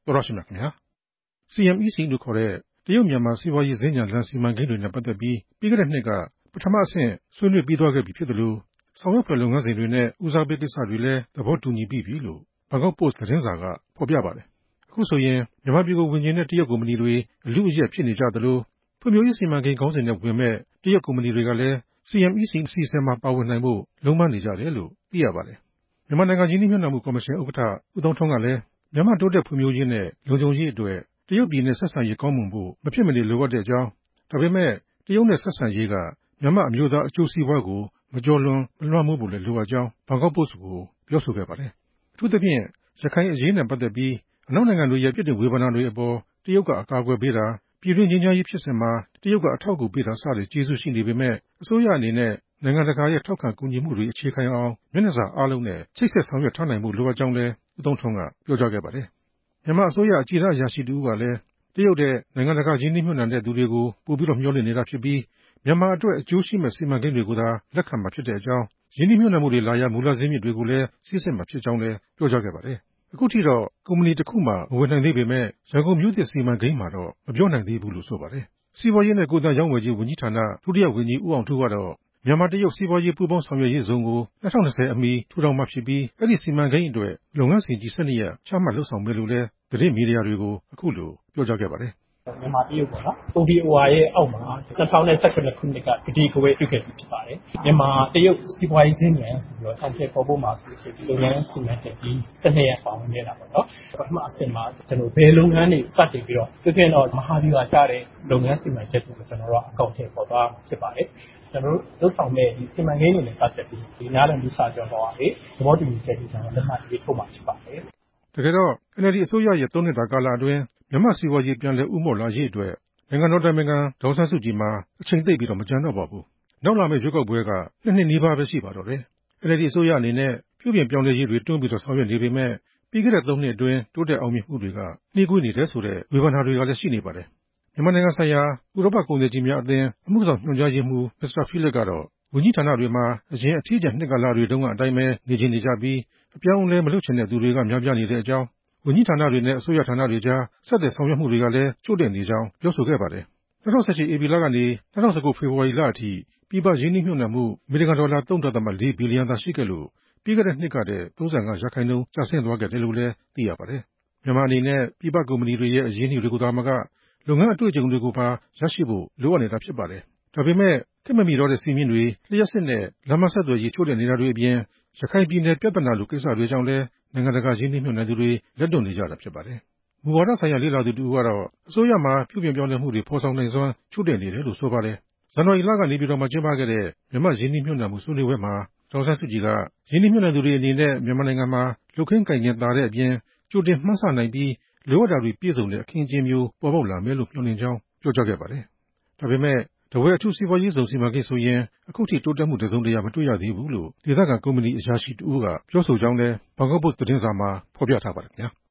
တော်ရရှိမြခင်ဗျာ CMEC လို့ခေါ်တဲ့တရုတ်မြန်မာစီးပွားရေးစင်ညာလန်စီမံကိန်းတွေနဲ့ပတ်သက်ပြီးပြီးခဲ့တဲ့နှစ်ကပထမအဆင့်ဆွေးနွေးပြီးသွားခဲ့ပြီဖြစ်တယ်လို့ဆောင်ရွက်ဖွယ်လုပ်ငန်းစဉ်တွေနဲ့ဦးစားပေးကိစ္စတွေလည်းသဘောတူညီပြီးပြီလို့ဘန်ကောက်ပို့စ်သတင်းစာကဖော်ပြပါတယ်အခုဆိုရင်မြန်မာပြည်ကိုဝင်ကျင်တဲ့တရုတ်ကုမ္ပဏီတွေအလူအယက်ဖြစ်နေကြသလိုဖွံ့ဖြိုးရေးစီမံကိန်းခေါင်းစဉ်နဲ့ဝင်မဲ့တရုတ်ကုမ္ပဏီတွေကလည်း CMEC အစီအစဉ်မှာပါဝင်နိုင်ဖို့လုံးပန်းနေကြတယ်လို့သိရပါတယ်မြန်မာနိုင်ငံရင်းနှီးမြှုပ်နှံမှုကော်မရှင်ဥက္ကဋ္ဌဦးသောင်းထွန်းကလည်းမြန်မာတိုးတက်ဖွံ့ဖြိုးရေးနဲ့လုံခြုံရေးအတွက်တရုတ်ပြည်နဲ့ဆက်ဆံရေးကောင်းမွန်ဖို့မဖြစ်မနေလိုအပ်တဲ့အကြောင်းဒါပေမဲ့တရုတ်နဲ့ဆက်ဆံရေးကမြန်မာအမျိုးသားအကျိုးစီးပွားကိုမကျော်လွန်မလွှမ်းမိုးဖို့လည်းလိုအပ်ကြောင်းဘန်ကောက်ပို့စ်ကိုပြောဆိုခဲ့ပါတယ်အထူးသဖြင့်ရခိုင်အရေးနဲ့ပတ်သက်ပြီးအနောက်နိုင်ငံတွေရဲ့ပြစ်တင်ဝေဖန်တာတွေအပေါ်တရုတ်ကအကာအကွယ်ပေးတာပြည်တွင်းငြိမ်းချမ်းရေးဖြစ်စဉ်မှာတရုတ်ကအထောက်အကူပေးတာစတဲ့ကျေးဇူးရှိနေပေမဲ့အစိုးရအနေနဲ့နိုင်ငံတကာရဲ့ထောက်ခံကူညီမှုတွေအခြေခံအောင်မျက်နှာစာအားလုံးနဲ့ချိတ်ဆက်ဆောင်ရွက်ထားနိုင်မှုလိုအပ်ကြောင်းလည်းဦးသောင်းထွန်းကပြောကြားခဲ့ပါတယ်မြန်မာအစိုးရအကြီးတန်းအရာရှိတဦးကလည်းတရုတ်တဲ့နိုင်ငံတကာရင်းနှီးမြှုပ်နှံတဲ့သူတွေကိုပို့ပြီးမျှော်လင့်နေတာဖြစ်ပြီးမြန်မာအတွက်အကျိုးရှိမဲ့စီမံကိန်းတွေကိုသာလက်ခံမှာဖြစ်တဲ့အကြောင်းရင်းနှီးမြှုပ်နှံမှုတွေလာရမူလဇင်းမြစ်တွေကိုလည်းစီးဆင်းမှာဖြစ်ကြောင်းလည်းပြောကြားခဲ့ပါတယ်အခုထိတော့ကုမ္ပဏီတစ်ခုမှမဝင်နိုင်သေးပေမဲ့ရန်ကုန်မြို့သစ်စီမံကိန်းမှာတော့မပြောနိုင်သေးဘူးလို့ဆိုပါတယ်စီးပွားရေးနဲ့ကူးသန်းရောင်းဝယ်ရေးဝန်ကြီးဌာနဒုတိယဝန်ကြီးဦးအောင်ထူးကတော့မြန်မာတရုတ်စီးပွားရေးပူးပေါင်းဆောင်ရွက်ရေးဇုံကို2020အမီထူထောင်မှာဖြစ်ပြီးအဲ့ဒီစီမံကိန်းအတွက်လုပ်ငန်းစဉ်ကြီး12ရပ်ချမှတ်လုပ်ဆောင်မယ်လို့လည်းသတင်းမီဒီယာတွေကိုအခုလိုပြောကြားခဲ့ပါတယ်မြန်မာတရုတ်ပေါ့နော် ODOR ရဲ့အောက်မှာ2019ခုနှစ်ကကတိကဝတ်ပြုခဲ့ပြီးဖြစ်ပါတယ်မြန်မာတရုတ်စီးပွားရေးစင်ညာဆိုပြီးတော့ဆောင်ဖြတ်ပေါ်ဖို့မှာဆိုလို့ရှိရင်လုပ်ငန်းစီမံချက်ကြီး12ရပ်ပါဝင်နေတာပေါ့နော်ပထမအဆင့်မှာကျွန်တော်ဘယ်လုပ်ငန်းတွေစတင်ပြီးတော့ပြည့်တော့မဟာဗျူဟာကျတဲ့လုပ်ငန်းစီမံချက်တွေကိုကျွန်တော်တို့အကောင့်ထဲပေါ်သွားဖြစ်ပါတယ်ကျွန်တော်တို့လုပ်ဆောင်တဲ့ဒီစီမံကိန်းတွေနဲ့ပတ်သက်ပြီးဒီနားလည်မှုစာချုပ်ပေါ်ကနေသဘောတူညီချက်တွေကျွန်တော်လက်မှတ်ရေးထိုးမှာဖြစ်ပါတယ်တကယ်တော့ NLD အစိုးရရဲ့3နှစ်တာကာလအတွင်းမြန်မာစီးပွားရေးပြန်လည်ဦးမော့လာရေးအတွက်နိုင်ငံတော်တိုင်ပင်ခံဒေါ်အောင်ဆန်းစုကြည်မှာအချိန်သိပ်ပြီးတော့မကျန်တော့ပါဘူးနောက်လာမယ့်ရွေးကောက်ပွဲက2နှစ်နီးပါးပဲရှိပါတော့တယ် NLD အစိုးရအနေနဲ့ပြုပြင်ပြောင်းလဲရေးတွေတွန်းပြီးတော့ဆောင်ရွက်နေပေမဲ့ပြီးခဲ့တဲ့3နှစ်အတွင်းတိုးတက်အောင်မြင်မှုတွေကနှေးကွေးနေတယ်ဆိုတဲ့ဝေဖန်တာတွေကလည်းရှိနေပါတယ်မြန်မာနိုင်ငံဆိုင်ရာဥရောပကုန်သည်ကြီးများအသင်းအမှုဆောင်ညွှန်ကြားရေးမှူးမစ္စတာဖီလစ်ကတော့ဝန်ကြီးဌာနတွေမှာအရင်အထီးကျန်နှစ်ကာလတွေတုန်းကအတိုင်းပဲနေချင်နေကြပြီးအပြောင်းအလဲမလုပ်ချင်တဲ့သူတွေကများပြားနေတဲ့အကြောင်းဝန်ကြီးဌာနတွေနဲ့အစိုးရဌာနတွေကြားဆက်သွယ်ဆောင်ရွက်မှုတွေကလည်းချို့တဲ့နေကြောင်းပြောဆိုခဲ့ပါတယ်2018ဧပြီလကနေ2019ဖေဖော်ဝါရီလအထိပြည်ပရင်းနှီးမြှုပ်နှံမှုအမေရိကန်ဒေါ်လာ3.4ဘီလီယံသာရှိခဲ့လို့ပြီးခဲ့တဲ့နှစ်ကတည်းက35%ကျဆင်းသွားခဲ့တယ်လို့လည်းသိရပါတယ်မြန်မာအနေနဲ့ပြည်ပကုမ္ပဏီတွေရဲ့အရင်းအနှီးတွေကိုသာမကလုပ်ငန်းအတွေ့အကြုံတွေကိုပါရရှိဖို့လိုအပ်နေတာဖြစ်ပါတယ်ဒါပေမဲ့ခေတ်မမီတော့တဲ့စီးမြင့်တွေလျှက်စစ်နဲ့လမ်းမဆက်သွယ်ရေးချို့တဲ့နေတာတွေအပြင်ရခိုင်ပြည်နယ်ပြဿနာလိုကိစ္စတွေကြောင့်လည်းနိုင်ငံတကာရင်းနှီးမြှုပ်နှံသူတွေလက်တွန့်နေကြတာဖြစ်ပါတယ်မူဝါဒဆိုင်ရာလေ့လာသူတဦးကတော့အစိုးရမှာပြုပြင်ပြောင်းလဲမှုတွေဖော်ဆောင်နိုင်စွမ်းချို့တဲ့နေတယ်လို့ဆိုပါတယ်ဇန်နဝါရီလကနေပြည်တော်မှာကျင်းပခဲ့တဲ့မြန်မာရင်းနှီးမြှုပ်နှံမှုဆွေးနွေးပွဲမှာဒေါ်အောင်ဆန်းစုကြည်ကရင်းနှီးမြှုပ်နှံသူတွေအနေနဲ့မြန်မာနိုင်ငံမှာလုပ်ခင်းကိုင်ခင်းသာတဲ့အပြင်ကြိုတင်မှန်းဆနိုင်ပြီးလိုအပ်တာတွေပြည့်စုံတဲ့အခင်းအကျင်းမျိုးပေါ်ပေါက်လာမယ်လို့မျှော်လင့်ကြောင်းပြောကြားခဲ့ပါတယ်ဒါပေမဲ့ထားဝယ်အထူးစီးပွားရေးဇုံစီမံကိန်းဆိုရင်အခုထိတိုးတက်မှုတစ်စုံတစ်ရာမတွေ့ရသေးဘူးလို့ဒေသခံကုမ္ပဏီအရာရှိတဦးကပြောဆိုကြောင်းလည်းဘန်ကောက်ပို့စ်သတင်းစာမှာဖော်ပြထားပါတယ်ခင်ဗျာ